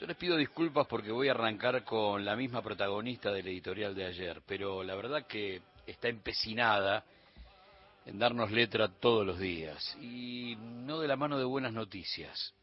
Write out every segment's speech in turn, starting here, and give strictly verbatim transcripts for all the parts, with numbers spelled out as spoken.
Yo les pido disculpas porque voy a arrancar con la misma protagonista del editorial de ayer, pero la verdad que está empecinada en darnos letra todos los días, y no de la mano de buenas noticias,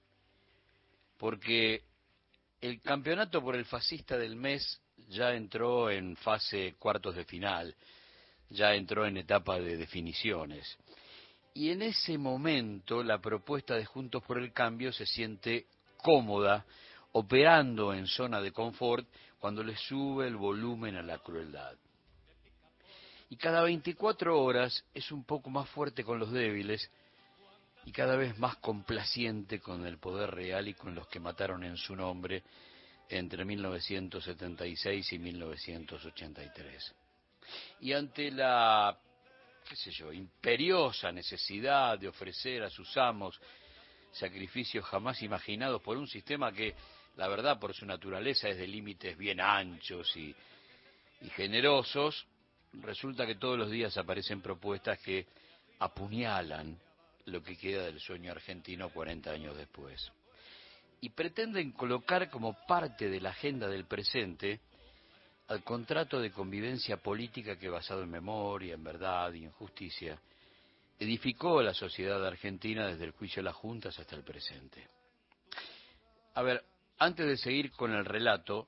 porque el campeonato por el fascista del mes ya entró en fase cuartos de final, ya entró en etapa de definiciones. Y en ese momento la propuesta de Juntos por el Cambio se siente cómoda, operando en zona de confort cuando le sube el volumen a la crueldad. Y cada veinticuatro horas es un poco más fuerte con los débiles y cada vez más complaciente con el poder real y con los que mataron en su nombre entre mil novecientos setenta y seis y mil novecientos ochenta y tres. Y ante la, qué sé yo, imperiosa necesidad de ofrecer a sus amos sacrificios jamás imaginados por un sistema que, la verdad, por su naturaleza es de límites bien anchos y, y generosos, resulta que todos los días aparecen propuestas que apuñalan lo que queda del sueño argentino cuarenta años después. Y pretenden colocar como parte de la agenda del presente al contrato de convivencia política que, basado en memoria, en verdad y en justicia, edificó la sociedad argentina desde el juicio de las juntas hasta el presente. A ver, antes de seguir con el relato,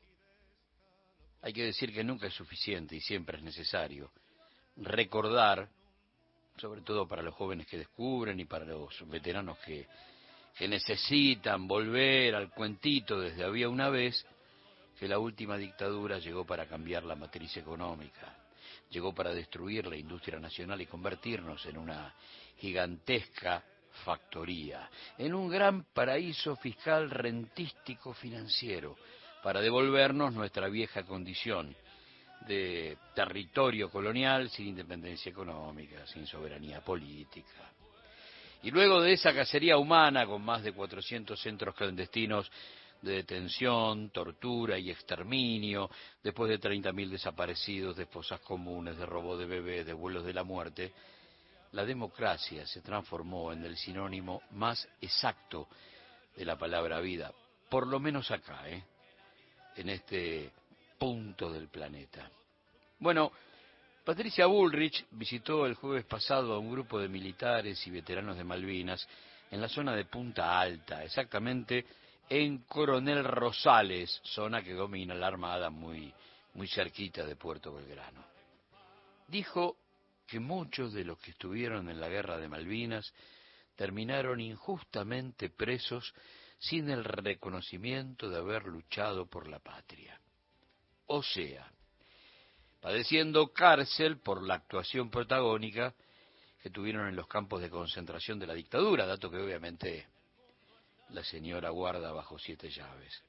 hay que decir que nunca es suficiente y siempre es necesario recordar, sobre todo para los jóvenes que descubren y para los veteranos que, que necesitan volver al cuentito desde había una vez, que la última dictadura llegó para cambiar la matriz económica, llegó para destruir la industria nacional y convertirnos en una gigantesca factoría, en un gran paraíso fiscal rentístico financiero, para devolvernos nuestra vieja condición de territorio colonial sin independencia económica, sin soberanía política. Y luego de esa cacería humana con más de cuatrocientos centros clandestinos de detención, tortura y exterminio, después de treinta mil desaparecidos, de fosas comunes, de robo de bebés, de vuelos de la muerte, la democracia se transformó en el sinónimo más exacto de la palabra vida, por lo menos acá, ¿eh? en este punto del planeta. Bueno, Patricia Bullrich visitó el jueves pasado a un grupo de militares y veteranos de Malvinas en la zona de Punta Alta, exactamente en Coronel Rosales, zona que domina la Armada muy, muy cerquita de Puerto Belgrano. Dijo que muchos de los que estuvieron en la guerra de Malvinas terminaron injustamente presos sin el reconocimiento de haber luchado por la patria. O sea, padeciendo cárcel por la actuación protagónica que tuvieron en los campos de concentración de la dictadura, dato que obviamente la señora guarda bajo siete llaves.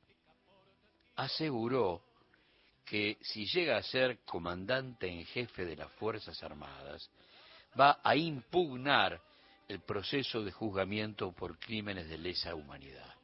Aseguró que si llega a ser comandante en jefe de las Fuerzas Armadas, va a impugnar el proceso de juzgamiento por crímenes de lesa humanidad.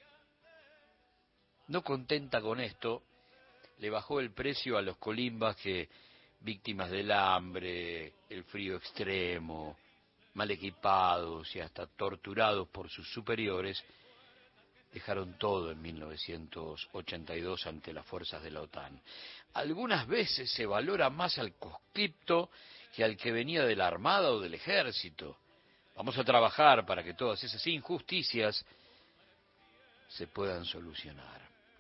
No contenta con esto, le bajó el precio a los colimbas que, víctimas del hambre, el frío extremo, mal equipados y hasta torturados por sus superiores, dejaron todo en mil novecientos ochenta y dos ante las fuerzas de la OTAN. Algunas veces se valora más al conscripto que al que venía de la Armada o del Ejército. Vamos a trabajar para que todas esas injusticias se puedan solucionar.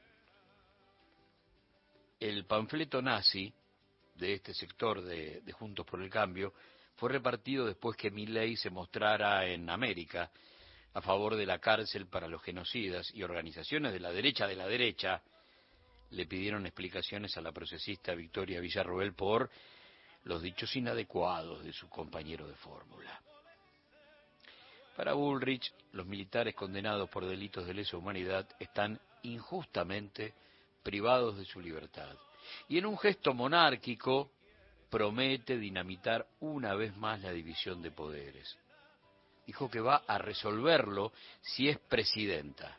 El panfleto nazi de este sector de, de Juntos por el Cambio fue repartido después que Milei se mostrara en América a favor de la cárcel para los genocidas, y organizaciones de la derecha de la derecha le pidieron explicaciones a la procesista Victoria Villarroel por los dichos inadecuados de su compañero de fórmula. Para Bullrich, los militares condenados por delitos de lesa humanidad están injustamente privados de su libertad, y en un gesto monárquico promete dinamitar una vez más la división de poderes. Dijo que va a resolverlo si es presidenta.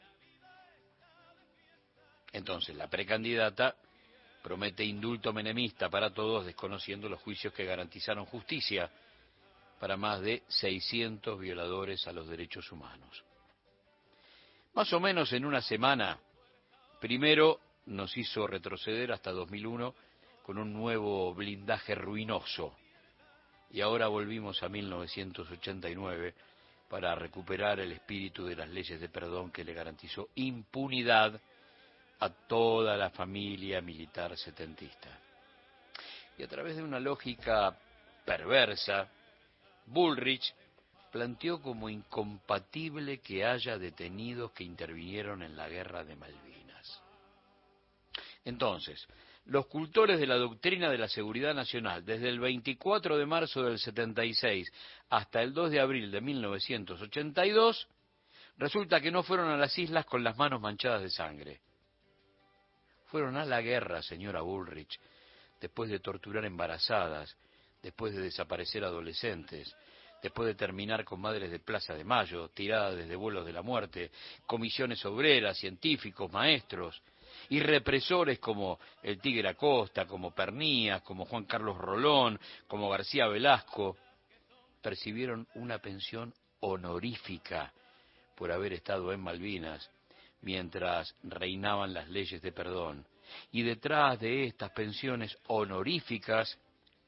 Entonces la precandidata promete indulto menemista para todos, desconociendo los juicios que garantizaron justicia para más de seiscientos violadores a los derechos humanos. Más o menos en una semana, Primero nos hizo retroceder hasta dos mil uno con un nuevo blindaje ruinoso, y ahora volvimos a mil novecientos ochenta y nueve para recuperar el espíritu de las leyes de perdón que le garantizó impunidad a toda la familia militar setentista. Y a través de una lógica perversa, Bullrich planteó como incompatible que haya detenidos que intervinieron en la guerra de Malvinas. Entonces, los cultores de la doctrina de la seguridad nacional, desde el veinticuatro de marzo del setenta y seis hasta el dos de abril de mil novecientos ochenta y dos, resulta que no fueron a las islas con las manos manchadas de sangre. Fueron a la guerra, señora Bullrich, después de torturar embarazadas, después de desaparecer adolescentes, después de terminar con madres de Plaza de Mayo, tiradas desde vuelos de la muerte, comisiones obreras, científicos, maestros, y represores como el Tigre Acosta, como Pernías, como Juan Carlos Rolón, como García Velasco, percibieron una pensión honorífica por haber estado en Malvinas mientras reinaban las leyes de perdón. Y detrás de estas pensiones honoríficas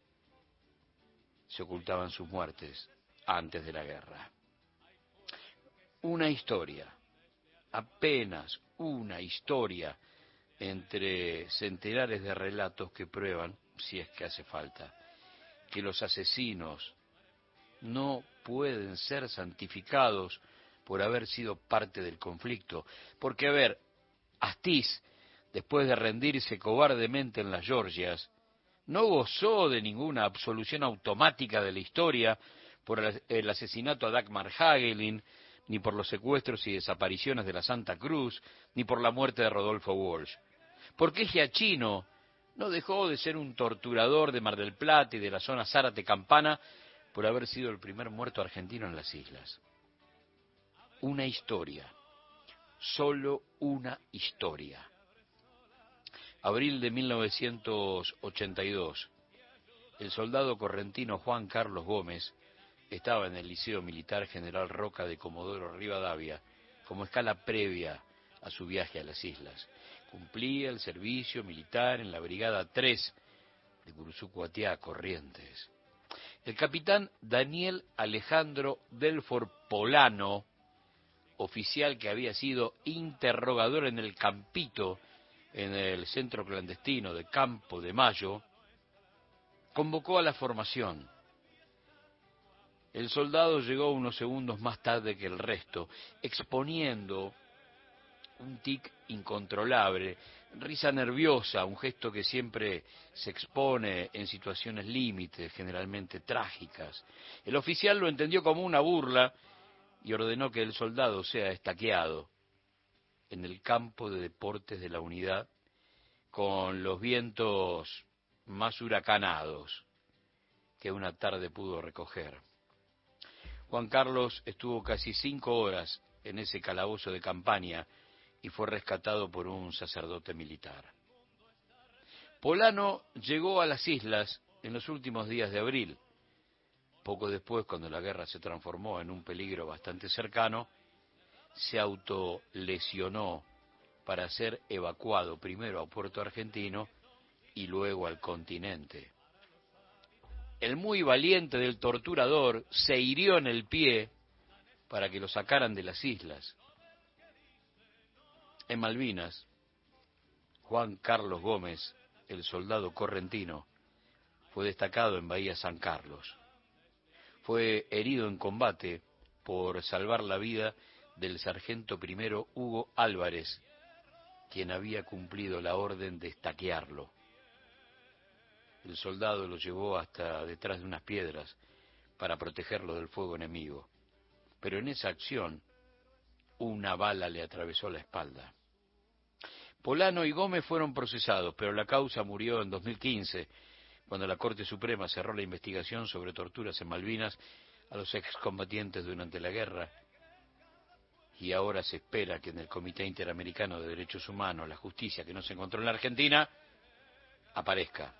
se ocultaban sus muertes antes de la guerra. Una historia, apenas una historia, entre centenares de relatos que prueban, si es que hace falta, que los asesinos no pueden ser santificados por haber sido parte del conflicto. Porque, a ver, Astiz, después de rendirse cobardemente en las Georgias, no gozó de ninguna absolución automática de la historia por el asesinato a Dagmar Hagelin, ni por los secuestros y desapariciones de la Santa Cruz, ni por la muerte de Rodolfo Walsh. Porque Giachino no dejó de ser un torturador de Mar del Plata y de la zona Zárate-Campana por haber sido el primer muerto argentino en las islas. Una historia, solo una historia. Abril de mil novecientos ochenta y dos, el soldado correntino Juan Carlos Gómez estaba en el Liceo Militar General Roca de Comodoro Rivadavia como escala previa a su viaje a las islas. Cumplía el servicio militar en la Brigada tres de Curuzú-Cuatiá, Corrientes. El capitán Daniel Alejandro Delfor Polano, oficial que había sido interrogador en el Campito, en el centro clandestino de Campo de Mayo, convocó a la formación. El soldado llegó unos segundos más tarde que el resto, exponiendo un tic incontrolable, risa nerviosa, un gesto que siempre se expone en situaciones límites, generalmente trágicas. El oficial lo entendió como una burla y ordenó que el soldado sea estaqueado en el campo de deportes de la unidad con los vientos más huracanados que una tarde pudo recoger. Juan Carlos estuvo casi cinco horas en ese calabozo de campaña y fue rescatado por un sacerdote militar. Polano llegó a las islas en los últimos días de abril. Poco después, cuando la guerra se transformó en un peligro bastante cercano, se autolesionó para ser evacuado primero a Puerto Argentino y luego al continente. El muy valiente del torturador se hirió en el pie para que lo sacaran de las islas. En Malvinas, Juan Carlos Gómez, el soldado correntino, fue destacado en Bahía San Carlos. Fue herido en combate por salvar la vida del sargento primero Hugo Álvarez, quien había cumplido la orden de estaquearlo. El soldado lo llevó hasta detrás de unas piedras para protegerlo del fuego enemigo. Pero en esa acción, una bala le atravesó la espalda. Polano y Gómez fueron procesados, pero la causa murió en dos mil quince, cuando la Corte Suprema cerró la investigación sobre torturas en Malvinas a los excombatientes durante la guerra. Y ahora se espera que en el Comité Interamericano de Derechos Humanos, la justicia que no se encontró en la Argentina, aparezca.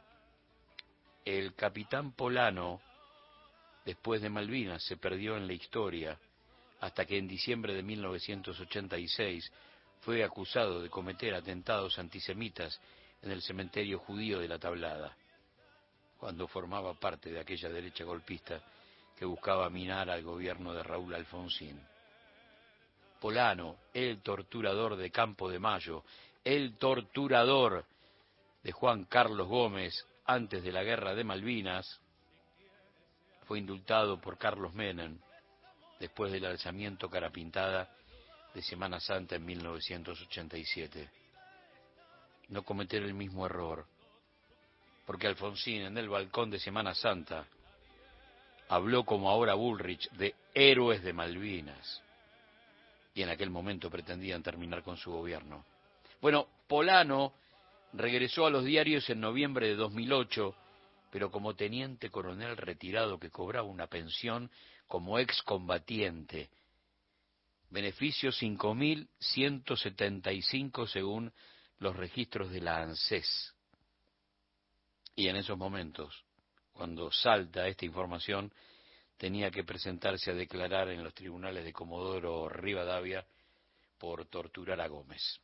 El capitán Polano, después de Malvinas, se perdió en la historia hasta que en diciembre de mil novecientos ochenta y seis fue acusado de cometer atentados antisemitas en el cementerio judío de La Tablada, cuando formaba parte de aquella derecha golpista que buscaba minar al gobierno de Raúl Alfonsín. Polano, el torturador de Campo de Mayo, el torturador de Juan Carlos Gómez antes de la Guerra de Malvinas, fue indultado por Carlos Menem después del alzamiento cara pintada de Semana Santa en mil novecientos ochenta y siete. No cometer el mismo error, porque Alfonsín en el balcón de Semana Santa habló como ahora Bullrich de héroes de Malvinas, y en aquel momento pretendían terminar con su gobierno. Bueno, Polano regresó a los diarios en noviembre de dos mil ocho, pero como teniente coronel retirado que cobraba una pensión como excombatiente. Beneficio cinco mil ciento setenta y cinco según los registros de la ANSES. Y en esos momentos, cuando salta esta información, tenía que presentarse a declarar en los tribunales de Comodoro Rivadavia por torturar a Gómez.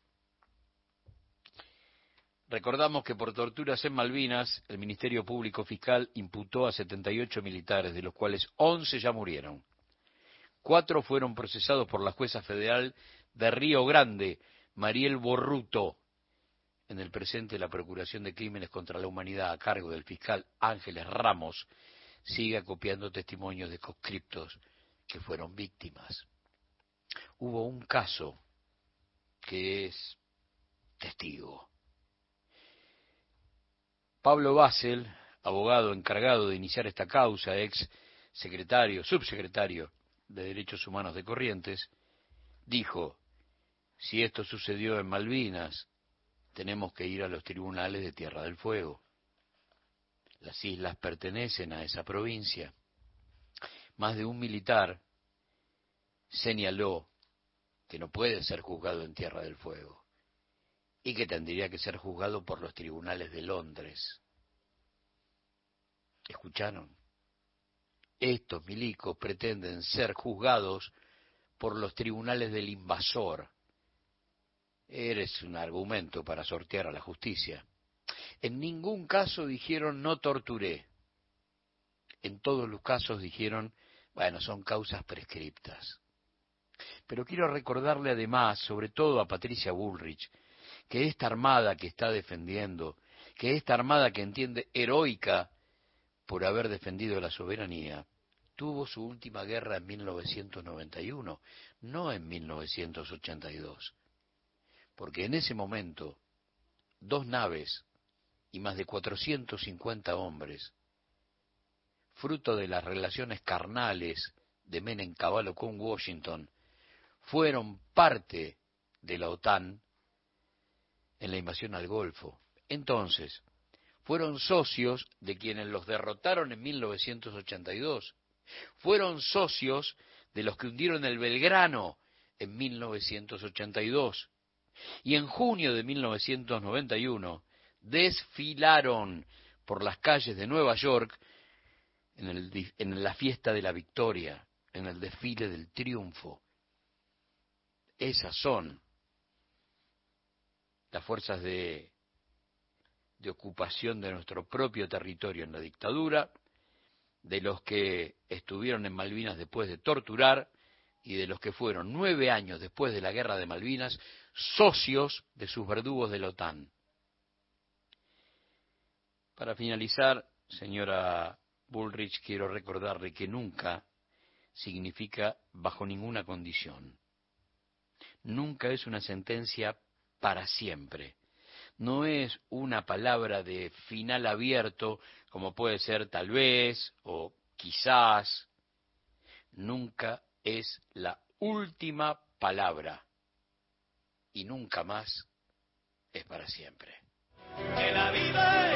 Recordamos que por torturas en Malvinas, el Ministerio Público Fiscal imputó a setenta y ocho militares, de los cuales once ya murieron. Cuatro fueron procesados por la jueza federal de Río Grande, Mariel Borruto. En el presente, la Procuración de Crímenes contra la Humanidad, a cargo del fiscal Ángeles Ramos, sigue acopiando testimonios de conscriptos que fueron víctimas. Hubo un caso que es testigo. Pablo Basel, abogado encargado de iniciar esta causa, ex secretario, subsecretario de Derechos Humanos de Corrientes, dijo: si esto sucedió en Malvinas, tenemos que ir a los tribunales de Tierra del Fuego. Las islas pertenecen a esa provincia. Más de un militar señaló que no puede ser juzgado en Tierra del Fuego y que tendría que ser juzgado por los tribunales de Londres. ¿Escucharon? Estos milicos pretenden ser juzgados por los tribunales del invasor. Eres un argumento para sortear a la justicia. En ningún caso dijeron no torturé. En todos los casos dijeron, bueno, son causas prescriptas. Pero quiero recordarle además, sobre todo a Patricia Bullrich, que esta armada que está defendiendo, que esta armada que entiende heroica por haber defendido la soberanía, tuvo su última guerra en mil novecientos noventa y uno, no en mil novecientos ochenta y dos. Porque en ese momento, dos naves y más de cuatrocientos cincuenta hombres, fruto de las relaciones carnales de Menem Cavallo con Washington, fueron parte de la OTAN en la invasión al Golfo. Entonces, fueron socios de quienes los derrotaron en mil novecientos ochenta y dos. Fueron socios de los que hundieron el Belgrano en mil novecientos ochenta y dos. Y en junio de mil novecientos noventa y uno desfilaron por las calles de Nueva York en, el, en la fiesta de la victoria, en el desfile del triunfo. Esas son las fuerzas de, de ocupación de nuestro propio territorio en la dictadura, de los que estuvieron en Malvinas después de torturar y de los que fueron nueve años después de la guerra de Malvinas socios de sus verdugos de la OTAN. Para finalizar, señora Bullrich, quiero recordarle que nunca significa bajo ninguna condición. Nunca es una sentencia para siempre. No es una palabra de final abierto, como puede ser tal vez o quizás. Nunca es la última palabra. Y nunca más es para siempre. Que la vida